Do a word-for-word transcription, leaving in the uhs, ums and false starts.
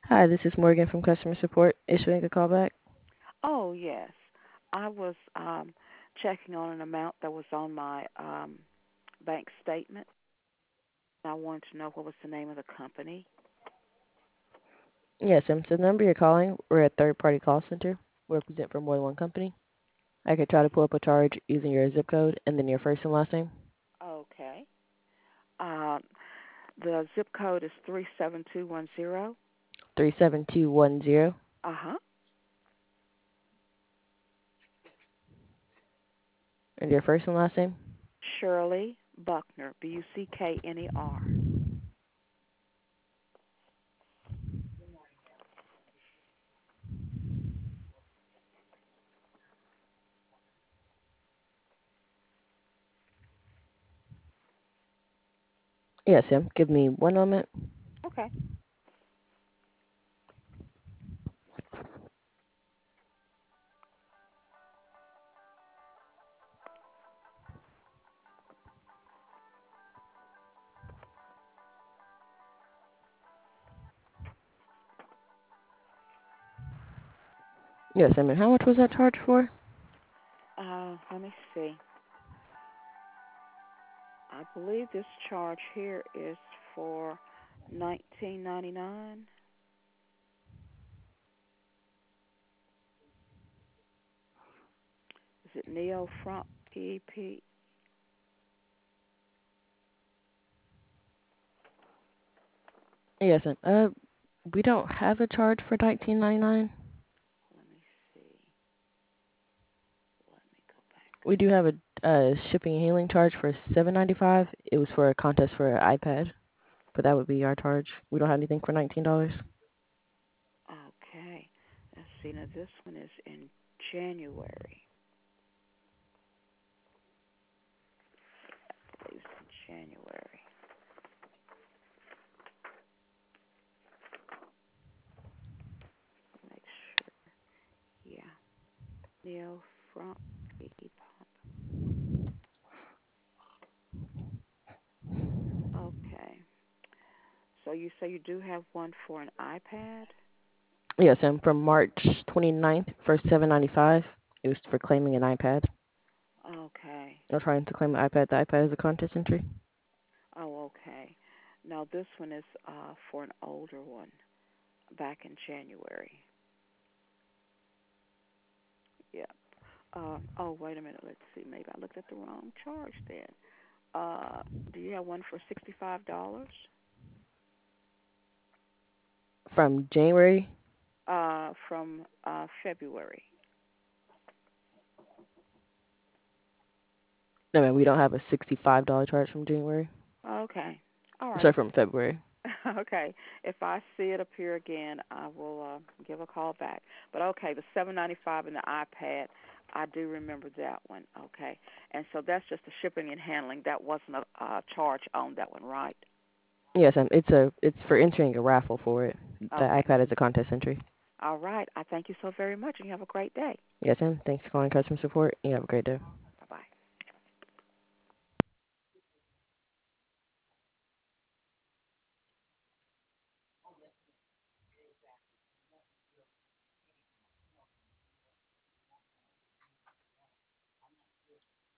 Hi, this is Morgan from customer support. Issuing a callback. Oh, yes. I was um, checking on an amount that was on my um, bank statement. I wanted to know what was the name of the company. Yes, um, so the number you're calling, we're a third-party call center. We represent for more than one company. I could try to pull up a charge using your zip code and then your first and last name. Okay. Um, the zip code is three seven two one zero. three seven two one zero. Uh huh. And your first and last name? Shirley Buckner, B U C K N E R. Yes, Sam. Give me one moment. Okay. Yes, Sam. And how much was that charge for? Uh, let me see. I believe this charge here is for nineteen ninety nine. Is it Neo Front P E P? Yes, Sam. Uh, we don't have a charge for nineteen ninety-nine. Let me see. Let me go back. We do have a uh, shipping and handling charge for seven ninety-five. It was for a contest for an iPad, but that would be our charge. We don't have anything for nineteen dollars. Okay. Let's see. Now this one is in January. I believe it's in January. Make sure. Yeah. Neo Front P E Pump. Okay. So you say you do have one for an iPad? Yes, and from March twenty-ninth for seven ninety-five. It was for claiming an iPad. Okay. Or trying to claim an iPad. The iPad is a contest entry. Oh, okay. Now this one is uh for an older one back in January. Yeah. Um oh, wait a minute. Let's see. Maybe I looked at the wrong charge then. Uh do you have one for sixty-five dollars? From January. Uh from uh February. No, man, we don't have a sixty-five dollars charge from January. Okay. All Sorry, right. from February. Okay. If I see it appear again, I will uh, give a call back. But okay, the seven ninety five and the iPad, I do remember that one. Okay, and so that's just the shipping and handling. That wasn't a uh, charge on that one, right? Yes, and it's a it's for entering a raffle for it. The Okay. iPad is a contest entry. All right. I thank you so very much, and you have a great day. Yes, and thanks for calling customer support. You have a great day.